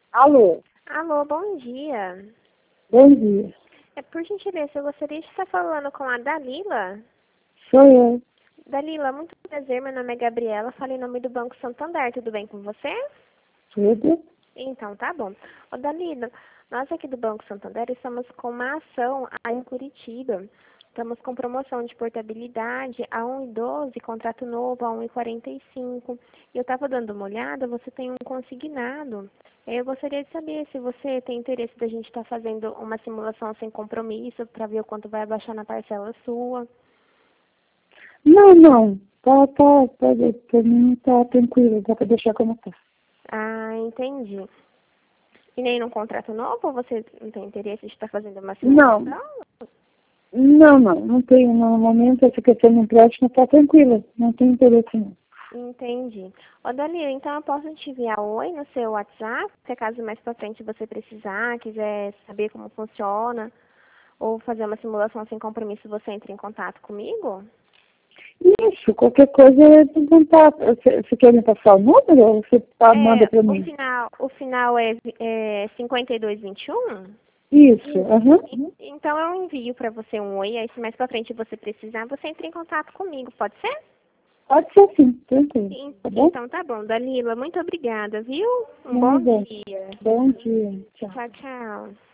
Alô, Alô, bom dia. bom dia. Por gentileza, eu gostaria de estar falando com a Dalila. Sou eu. Dalila, muito prazer, meu nome é Gabriela, falei em nome do Banco Santander, tudo bem com você? Tudo? Então, tá bom. Ô, Dalila, nós aqui do Banco Santander estamos com uma ação aí em Curitiba. Estamos com promoção de portabilidade a 1,12, contrato novo a 1,45. E eu estava dando uma olhada, você tem um consignado. Eu gostaria de saber se você tem interesse da gente estar fazendo uma simulação sem compromisso para ver o quanto vai abaixar na parcela sua. Não. Pra mim tá tranquilo, dá pra deixar como tá. Ah, entendi. E nem num contrato novo você não tem interesse de estar fazendo uma Não, simulação? não tenho. No momento, essa questão do empréstimo tá tranquila, não tenho interesse não. Entendi. Ô, Dalila, então eu posso te enviar oi no seu WhatsApp, se caso mais pra frente você precisar, quiser saber como funciona, ou fazer uma simulação sem compromisso, você entra em contato comigo? Isso, qualquer coisa é de contato. Você quer me passar o número ou você manda pra O mim? final é 5221? Isso, aham. Então eu envio pra você um oi, aí se mais pra frente você precisar, você entra em contato comigo, pode ser? Pode ser sim, tranquilo. Tá bom? Então tá bom, Dalila, muito obrigada, viu? Um bom Nada. dia. Bom dia. Tchau. Tchau, tchau.